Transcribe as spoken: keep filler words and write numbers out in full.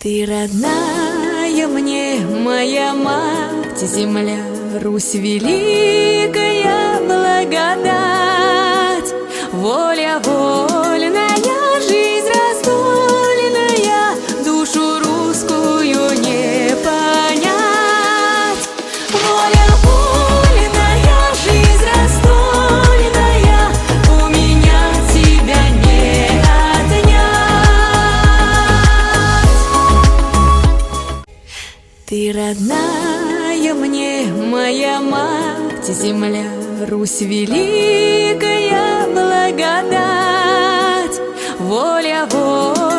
Ты родная мне, моя мать, земля, Русь великая, благодать. Воля вольная, жизнь раздольная, душу русскую не понять. Воля вольная, жизнь раздольная, у меня тебя не отнять. Ты родная мне, моя мать, земля, Русь великая, благодать. Воля, воля.